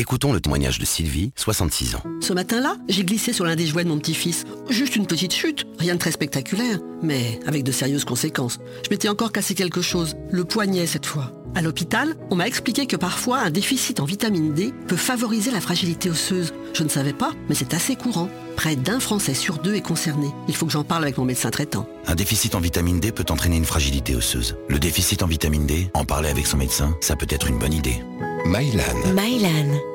Écoutons le témoignage de Sylvie, 66 ans. Ce matin-là, j'ai glissé sur l'un des jouets de mon petit-fils. Juste une petite chute, rien de très spectaculaire, mais avec de sérieuses conséquences. Je m'étais encore cassé quelque chose, le poignet cette fois. À l'hôpital, on m'a expliqué que parfois un déficit en vitamine D peut favoriser la fragilité osseuse. Je ne savais pas, mais c'est assez courant. Près d'1 Français sur 2 est concerné. Il faut que j'en parle avec mon médecin traitant. Un déficit en vitamine D peut entraîner une fragilité osseuse. Le déficit en vitamine D, en parler avec son médecin, ça peut être une bonne idée. Mylan. Mylan.